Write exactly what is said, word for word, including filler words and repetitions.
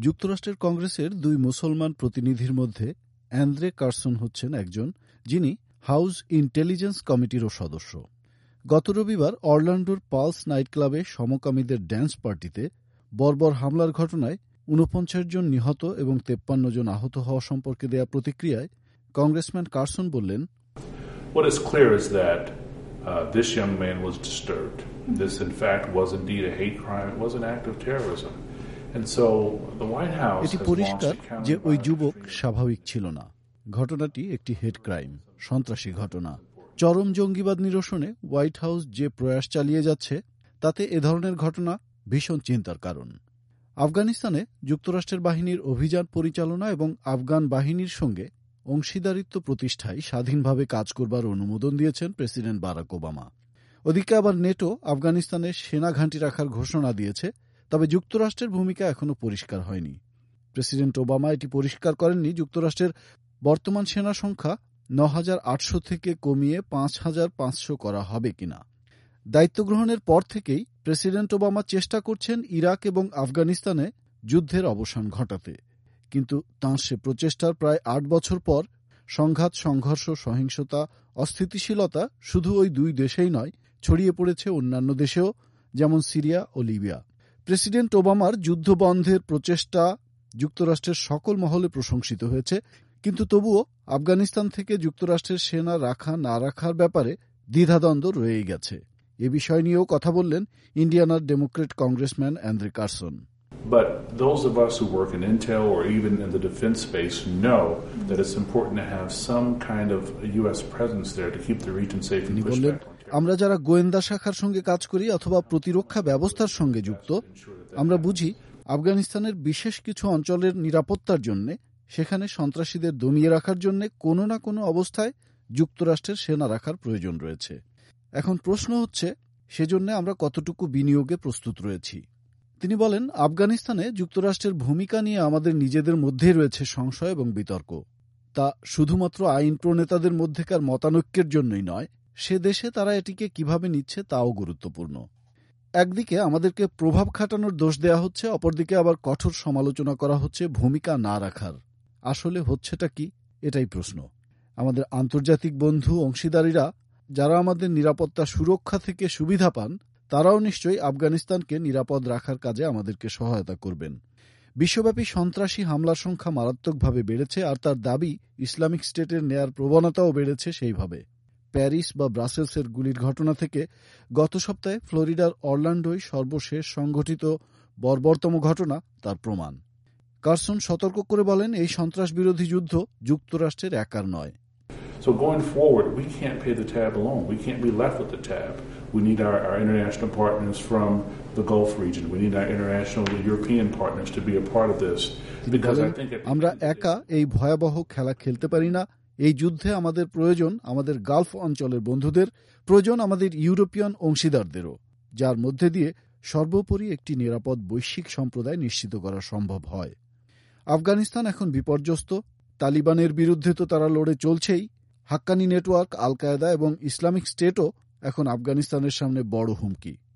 যুক্তরাষ্ট্রের কংগ্রেসের দুই মুসলমান প্রতিনিধির মধ্যে অ্যান্দ্রে কার্সন হচ্ছেন একজন, যিনি হাউস ইন্টেলিজেন্স কমিটিরও সদস্য। গত রবিবার অরল্যান্ডোর পালস নাইট ক্লাবে সমকামীদের ড্যান্স পার্টিতে বর্বর হামলার ঘটনায় ঊনপঞ্চাশ জন নিহত এবং তেপ্পান্ন জন আহত হওয়া সম্পর্কে দেয়া প্রতিক্রিয়ায় কংগ্রেসম্যান কার্সন বললেন, What is clear is that uh, this young man was disturbed. This, in fact, was indeed a hate crime. It was an act of terrorism. And so the White House এটি has পরিষ্কার launched a যে ওই counter- যুবক স্বাভাবিক ছিল না। ঘটনাটি একটি হেট ক্রাইম, সন্ত্রাসী ঘটনা। চরম জঙ্গিবাদ নিরসনে হোয়াইট হাউস যে প্রয়াস চালিয়ে যাচ্ছে তাতে এ ধরনের ঘটনা ভীষণ চিন্তার কারণ। আফগানিস্তানে যুক্তরাষ্ট্রের বাহিনীর অভিযান পরিচালনা এবং আফগান বাহিনীর সঙ্গে অংশীদারিত্ব প্রতিষ্ঠায় স্বাধীনভাবে কাজ করবার অনুমোদন দিয়েছেন প্রেসিডেন্ট বারাক ওবামা। ওদিকে আবার নেটো আফগানিস্তানে সেনা ঘাঁটি রাখার ঘোষণা দিয়েছে, তবে যুক্তরাষ্ট্রের ভূমিকা এখনও পরিষ্কার হয়নি। প্রেসিডেন্ট ওবামা এটি পরিষ্কার করেননি যুক্তরাষ্ট্রের বর্তমান সেনা সংখ্যা ন হাজার আটশো থেকে কমিয়ে পাঁচ হাজার পাঁচশো করা হবে কিনা। দায়িত্ব গ্রহণের পর থেকেই প্রেসিডেন্ট ওবামা চেষ্টা করছেন ইরাক এবং আফগানিস্তানে যুদ্ধের অবসান ঘটাতে, কিন্তু তাঁর সে প্রচেষ্টার প্রায় আট বছর পর সংঘাত, সংঘর্ষ, সহিংসতা, অস্থিতিশীলতা শুধু ওই দুই দেশেই নয়, ছড়িয়ে পড়েছে অন্যান্য দেশেও, যেমন সিরিয়া ও লিবিয়া। প্রেসিডেন্ট ওবামার যুদ্ধবন্ধের প্রচেষ্টা যুক্তরাষ্ট্রের সকল মহলে প্রশংসিত হয়েছে, কিন্তু তবুও আফগানিস্তান থেকে যুক্তরাষ্ট্রের সেনা রাখা না রাখার ব্যাপারে দ্বিধাদ্বন্দ্ব রয়েই গেছে। এ বিষয় নিয়েও কথা বললেন ইন্ডিয়ানার Democrat congressman Andre Carson. But those of us who work in intel or even in the defense space know that it's important to have some kind of U S presence there to keep the region safe and push back on terror. আমরা যারা গোয়েন্দা শাখার সঙ্গে কাজ করি অথবা প্রতিরক্ষা ব্যবস্থার সঙ্গে যুক্ত, আমরা বুঝি আফগানিস্তানের বিশেষ কিছু অঞ্চলের নিরাপত্তার জন্য, সেখানে সন্ত্রাসীদের দমিয়ে রাখার জন্য কোনো না কোনো অবস্থায় যুক্তরাষ্ট্রের সেনা রাখার প্রয়োজন রয়েছে। এখন প্রশ্ন হচ্ছে, সেজন্য আমরা কতটুকু বিনিয়োগে প্রস্তুত রয়েছি। তিনি বলেন, আফগানিস্তানে যুক্তরাষ্ট্রের ভূমিকা নিয়ে আমাদের নিজেদের মধ্যেই রয়েছে সংশয় এবং বিতর্ক। তা শুধুমাত্র আইন প্রণেতাদের মধ্যেকার মতানৈক্যের জন্যই নয়, সে দেশে তারা এটিকে কিভাবে নিচ্ছে তাও গুরুত্বপূর্ণ। একদিকে আমাদেরকে প্রভাব খাটানোর দোষ দেয়া হচ্ছে, অপরদিকে আবার কঠোর সমালোচনা করা হচ্ছে ভূমিকা না রাখার। আসলে হচ্ছেটা কি, এটাই প্রশ্ন। আমাদের আন্তর্জাতিক বন্ধু অংশীদারিরা যারা আমাদের নিরাপত্তা সুরক্ষা থেকে সুবিধা পান, তারাও নিশ্চয়ই আফগানিস্তানকে নিরাপদ রাখার কাজে আমাদেরকে সহায়তা করবেন। বিশ্বব্যাপী সন্ত্রাসী হামলার সংখ্যা মারাত্মকভাবে বেড়েছে, আর তার দাবি ইসলামিক স্টেটের নেয়ার প্রবণতাও বেড়েছে সেইভাবে। প্যারিস বা ব্রাসেলসের গুলির ঘটনা থেকে গত সপ্তাহে ফ্লোরিডার অরল্যান্ডোয় সর্বশেষ সংঘটিত বর্বরতম ঘটনা তার প্রমাণ। কার্সন সতর্ক করে বলেন, এই সন্ত্রাস বিরোধী যুদ্ধ যুক্তরাষ্ট্রের একার নয়। So going forward, we can't pay the tab alone. We can't be left with the tab. We need our, our international partners from the Gulf region. We need our international European partners to be a part of this. Because I think আমরা একা এই ভয়াবহ খেলা খেলতে পারি না। এই যুদ্ধে আমাদের প্রয়োজন আমাদের গালফ অঞ্চলের বন্ধুদের, প্রয়োজন আমাদের ইউরোপিয়ান অংশীদারদেরও, যার মধ্যে দিয়ে সর্বোপরি একটি নিরাপদ বৈশ্বিক সম্প্রদায় নিশ্চিত করা সম্ভব হয়। আফগানিস্তান এখন বিপর্যস্ত। তালিবানের বিরুদ্ধে তো তারা লড়ে চলছেই, হাক্কানি নেটওয়ার্ক, আল কায়েদা এবং ইসলামিক স্টেটও এখন আফগানিস্তানের সামনে বড় হুমকি।